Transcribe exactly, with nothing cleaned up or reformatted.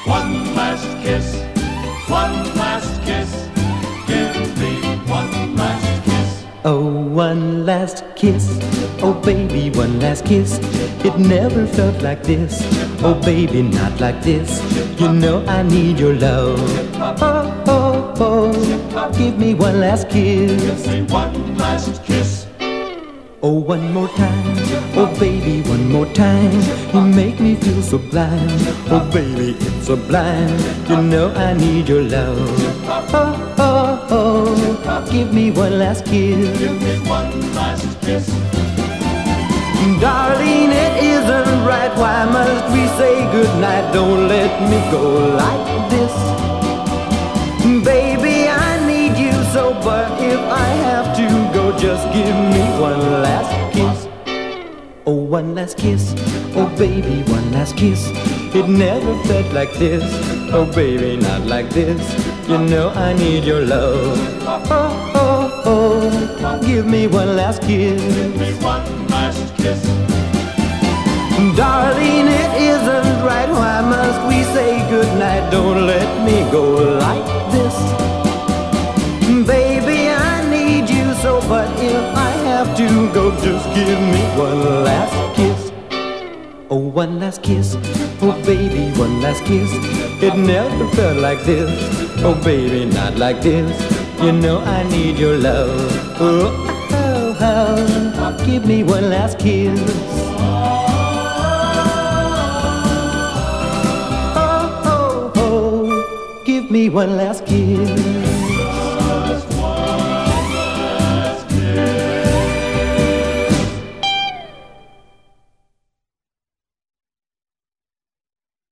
One last kiss, one last kiss. Give me one last kiss. Oh, one last kiss. Oh, baby, one last kiss. It never felt like this. Oh, baby, not like this. You know I need your love. Oh, oh, oh. Give me one last kiss. Give me one last kiss. Oh, one more time. Oh, baby, one more time. You make me feel so blind. Oh, baby, it's sublime. You know I need your love. Oh, oh, oh. Give me one last kiss. Give me one last kiss. Darling, it isn't right. Why must we say goodnight? Don't let me go like this. Baby, I need you so, but if I have to go, just give me one last kiss. Oh, one last kiss. Oh, baby, one last kiss. It never felt like this. Oh, baby, not like this. You know I need your love. Oh, oh, oh. Give me one last kiss. Give me one last kiss. Darling, it isn't right. Why must we say goodnight? Don't let me go like this. Baby, I need you so, but if I have to go, just give me one last kiss. Oh, one last kiss. Oh, baby, one last kiss. It never felt like this. Oh, baby, not like this. You know I need your love. Oh, oh, oh. Give me one last kiss. Give me one last kiss.